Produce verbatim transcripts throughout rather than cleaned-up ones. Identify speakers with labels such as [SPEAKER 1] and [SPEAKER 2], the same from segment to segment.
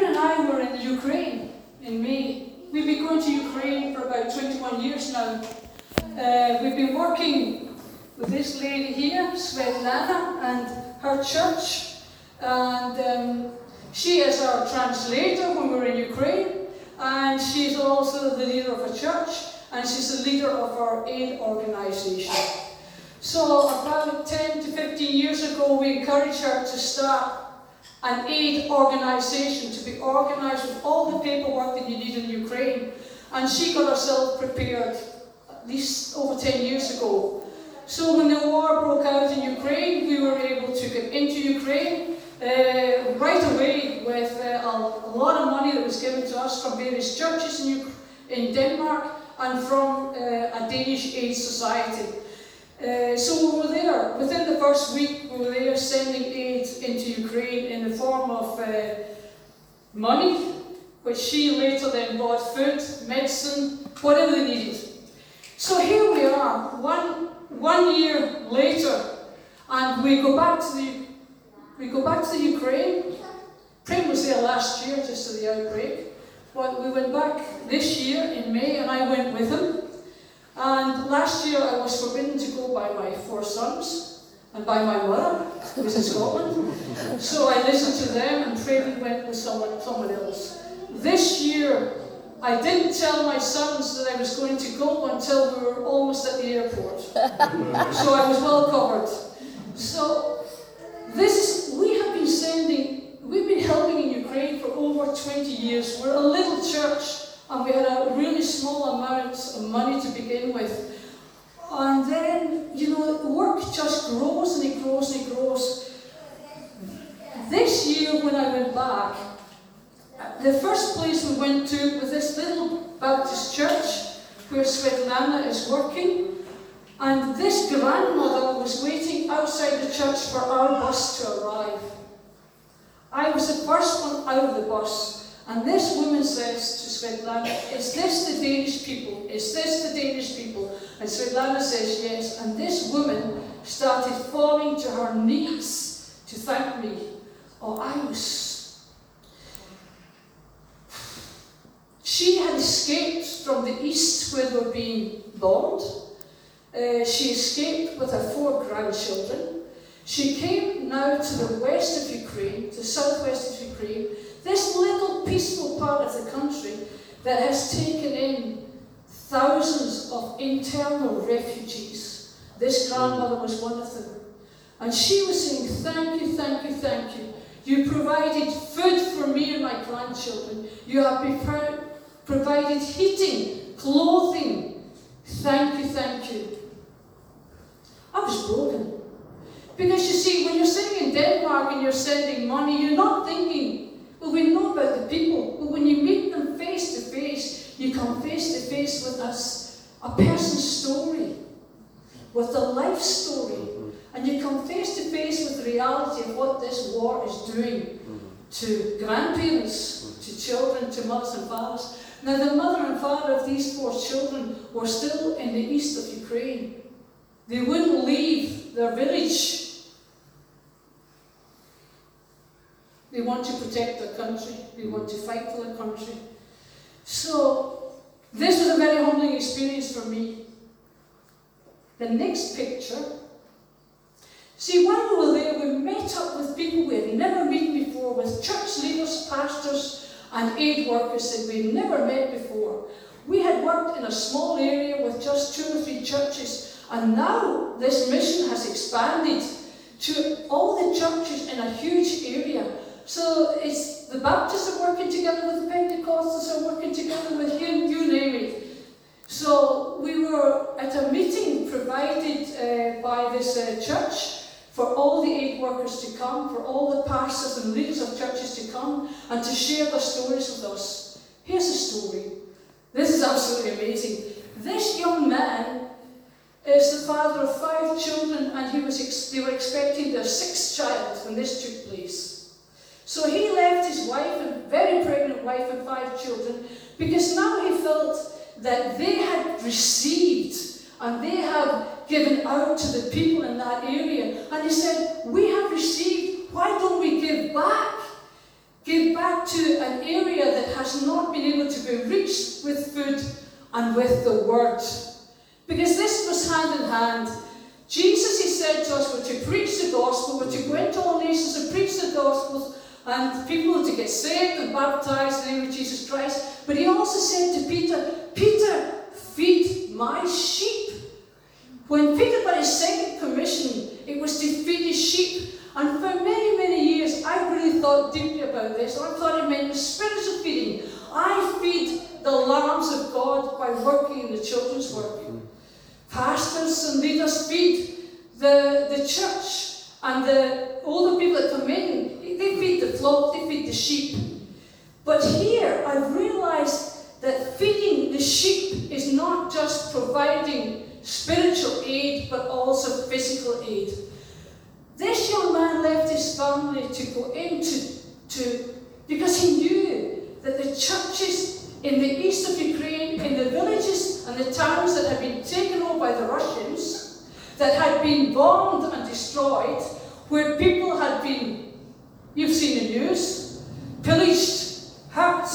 [SPEAKER 1] Ben and I were in Ukraine in May. We've been going to Ukraine for about twenty-one years now. Uh, we've been working with this lady here, Svetlana, and her church. And um, she is our translator when we're in Ukraine. And she's also the leader of a church. And she's the leader of our aid organisation. So about ten to fifteen years ago, we encouraged her to start an aid organisation, to be organised with all the paperwork that you need in Ukraine. And she got herself prepared at least over ten years ago. So when the war broke out in Ukraine, we were able to get into Ukraine uh, right away with uh, a, a lot of money that was given to us from various churches in, U- in Denmark and from uh, a Danish aid society. Uh, so we were there. Within the first week, we were there sending aid into Ukraine in the form of uh, money, which she later then bought food, medicine, whatever they needed. So here we are, one one year later, and we go back to the we go back to the Ukraine. Prem was there last year, just to the outbreak, but we went back this year in May, and I went with him. And last year I was forbidden to go by my four sons and by my mother, who was in Scotland. So I listened to them, and Prem went with someone someone else. This year I didn't tell my sons that I was going to go until we were almost at the airport. So I was well covered. So this is, we have been sending, we've been helping in Ukraine for over twenty years. We're a little church, and we had a really small amount of money to begin with. And then, you know, the work just grows and it grows and it grows. This year when I went back, the first place we went to was this little Baptist church where Svetlana is working, and this grandmother was waiting outside the church for our bus to arrive. I was the first one out of the bus, and this woman says to Svetlana, "Is this the Danish people? Is this the Danish people?" And Svetlana says yes, and this woman started falling to her knees to thank me. Oh, I was She had escaped from the east where they were being bombed. Uh, she escaped with her four grandchildren. She came now to the west of Ukraine, the southwest of Ukraine, this little peaceful part of the country that has taken in thousands of internal refugees. This grandmother was one of them. And she was saying, "Thank you, thank you, thank you. You provided food for me and my grandchildren. You have prepared provided heating, clothing. Thank you, thank you." I was broken. Because you see, when you're sitting in Denmark and you're sending money, you're not thinking, well, we know about the people. But when you meet them face to face, you come face to face with us, a person's story, with a life story. And you come face to face with the reality of what this war is doing to grandparents, to children, to mothers and fathers. Now, the mother and father of these four children were still in the east of Ukraine. They wouldn't leave their village. They want to protect their country. They want to fight for their country. So, this was a very humbling experience for me. The next picture. See, when we were there, we met up with people we had never met before, with church leaders, pastors, and aid workers that we'd never met before. We had worked in a small area with just two or three churches, and now this mission has expanded to all the churches in a huge area. So it's the Baptists are working together with the Pentecostals, are working together with you, you name it. So we were at a meeting provided uh, by this uh, church for all the aid workers to come, for all the pastors and leaders of churches to come and to share their stories with us. Here's a story. This is absolutely amazing. This young man is the father of five children, and he was ex- they were expecting their sixth child when this took place. So he left his wife, a very pregnant wife and five children, because now he felt that they had received and they have given out to the people in that area. And he said, "We have received, why don't we give back? Give back back to an area that has not been able to be reached with food and with the word. Because this was hand in hand. Jesus, he said to us, were to preach the gospel, were to go into all nations and preach the gospel, and people were to get saved and baptized in the name of Jesus Christ. But he also said to Peter, Peter, feed my sheep. When Peter got his second commission, it was to feed his sheep. And for many, many years, I really thought deeply about this. I thought it meant spiritual feeding. I feed the lambs of God by working in the children's work. Pastors and leaders feed the, the church, and the older people that come in, they feed the flock, they feed the sheep. But here I've realized that feeding the sheep is not just providing spiritual aid, but also physical aid. This young man left his family to go into, to, because he knew that the churches in the east of Ukraine, in the villages and the towns that had been taken over by the Russians, that had been bombed and destroyed, where people had been, you've seen the news, pillaged, hurt.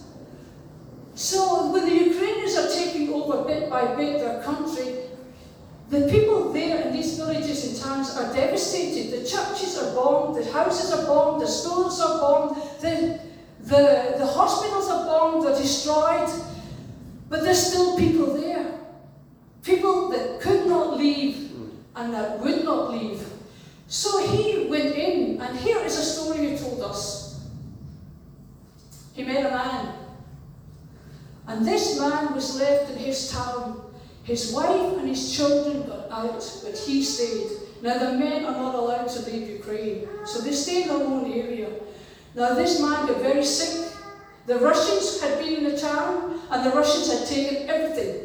[SPEAKER 1] So when the Ukrainians are taking over bit by bit their country, the people there in these villages and towns are devastated. The churches are bombed, the houses are bombed, the schools are bombed, the, the, the hospitals are bombed, they're destroyed. But there's still people there. People that could not leave and that would not leave. So he went in, and here is a story he told us. He met a man. And this man was left in his town. His wife and his children got out, but he stayed. Now the men are not allowed to leave Ukraine, so they stay in their own area. Now this man got very sick. The Russians had been in the town, and the Russians had taken everything.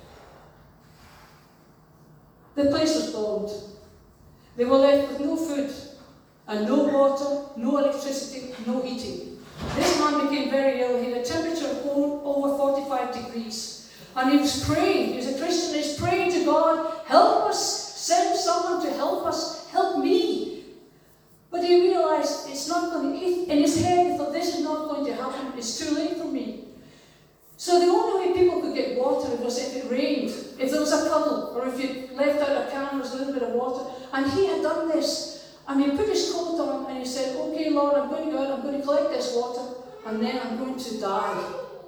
[SPEAKER 1] The place was bombed. They were left with no food, and no water, no electricity, no heating. This man became very ill. He had a temperature of over forty-five degrees. And he was praying, he was a Christian, he was praying to God, help us, send someone to help us, help me. But he realized it's not going to, he, in his head he thought, this is not going to happen, it's too late for me. So the only way people could get water was if it rained, if there was a puddle, or if you left out a can, there was a little bit of water. And he had done this, and he put his coat on, and he said, okay Lord, I'm going to go out, I'm going to collect this water, and then I'm going to die.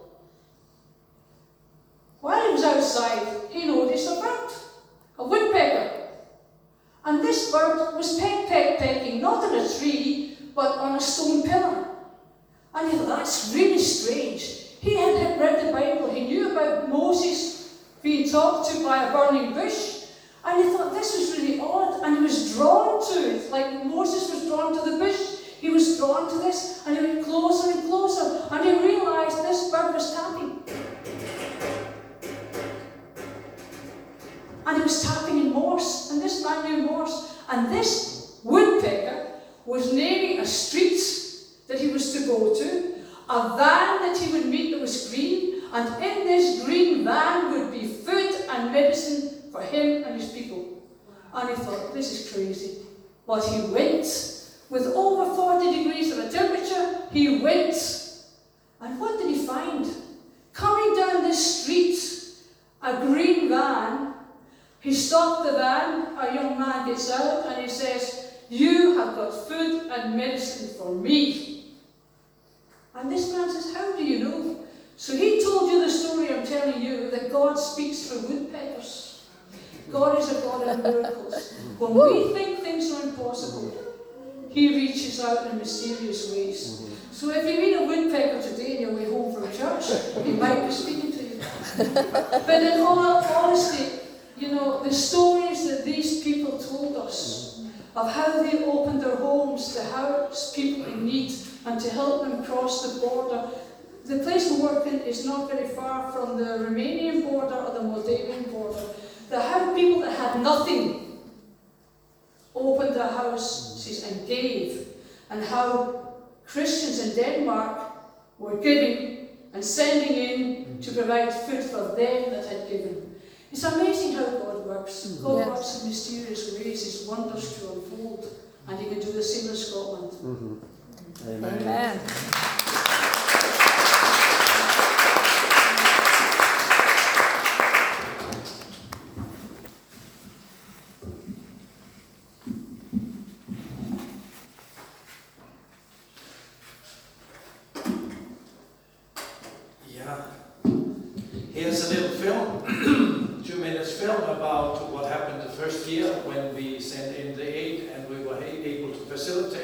[SPEAKER 1] While he was outside, he noticed a bird, a woodpecker. And this bird was peck, peck, pecking, not on a tree, but on a stone pillar. And he thought, that's really strange. He had read the Bible, he knew about Moses being talked to by a burning bush, and he thought this was really odd, and he was drawn to it, like Moses was drawn to the bush. He was drawn to this, and he went closer and closer, and he realized this bird was tapping. And he was tapping in Morse, and this man knew Morse. And this woodpecker was naming a street that he was to go to, a van that he would meet that was green, and in this green van would be food and medicine for him and his people. And he thought, this is crazy. But he went, with over forty degrees of a temperature, he went. And what did he find? Coming down this street, a green van. He stopped the van, a young man gets out, and he says, you have got food and medicine for me. And this man says, how do you know? So he told you the story I'm telling you, that God speaks through woodpeckers. God is a God of miracles. When we think things are impossible, he reaches out in mysterious ways. So if you meet a woodpecker today on your way home from church, he might be speaking to you. But in all honesty, you know, the stories that these people told us of how they opened their homes to house people in need and to help them cross the border. The place we work in is not very far from the Romanian border or the Moldavian border. The how people that had nothing opened their houses and gave, and how Christians in Denmark were giving and sending in to provide food for them that had given. It's amazing how God works. God yes. works in mysterious ways, His wonders to unfold, and He can do the same in Scotland.
[SPEAKER 2] Mm-hmm.
[SPEAKER 3] Amen. Amen.
[SPEAKER 2] about what happened the first year when we sent in the aid and we were able to facilitate